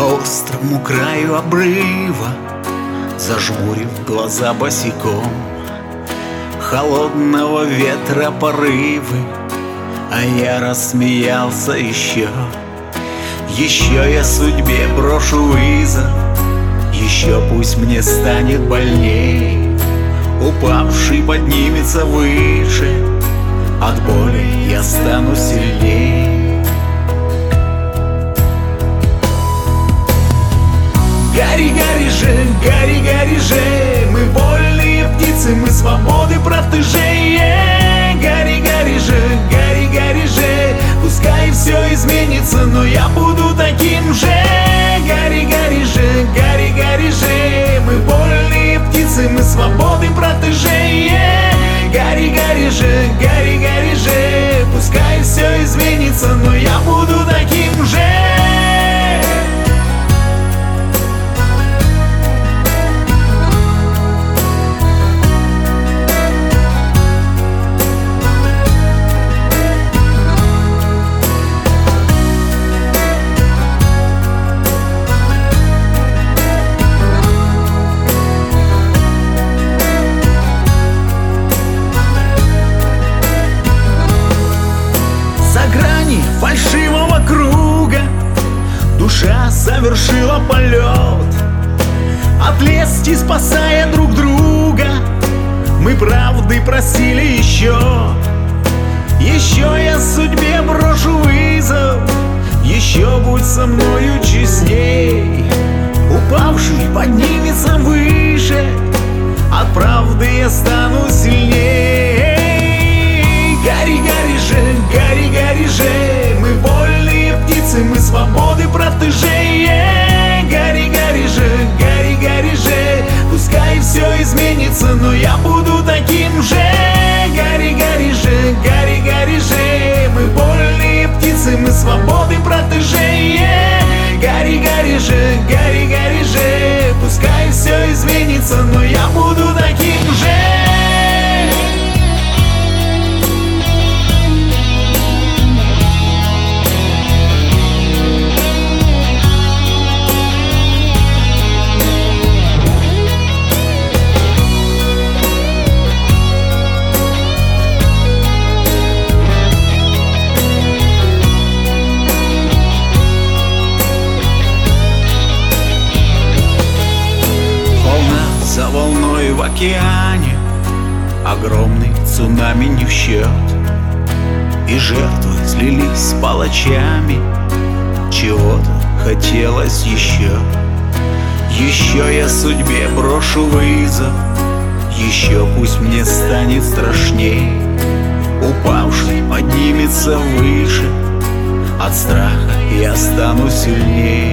острому краю обрыва, зажмурив глаза босиком, холодного ветра порывы, а я рассмеялся еще. Еще я судьбе брошу вызов, еще пусть мне станет больней. Упавший поднимется выше, от боли я стану сильней. Гори, гори же, гори, гори же, мы вольные птицы, мы свободы протежи. Гори, гори же, гори, гори же, пускай все изменится, но я буду таким же. Гори, гори же, гори, гори же, мы вольные птицы, мы свободы протежи. Гори, гори же, гори, гори же, пускай все изменится, но я буду таким же. Фальшивого круга душа совершила полет, от лести спасая друг друга. Мы правды просили еще. Еще я судьбе брошу вызов, еще будь со мною честней. Упавший поднимется выше, от правды я стану сильней. Гори, гори же, гори, гори же, мы вольные птицы, мы свободы протежи. Гори, гори же, гори, гори же, пускай все изменится, но я буду таким же. Гори, гори же, гори, гори же, мы вольные птицы, мы свободы протежи. Гори, гори же, гори, гори же, пускай все изменится, но я буду таким же. За волной в океане огромный цунами не в счет, и жертвы слились с палачами. Чего-то хотелось еще. Еще я судьбе брошу вызов, еще пусть мне станет страшней. Упавший поднимется выше, от страха я стану сильней.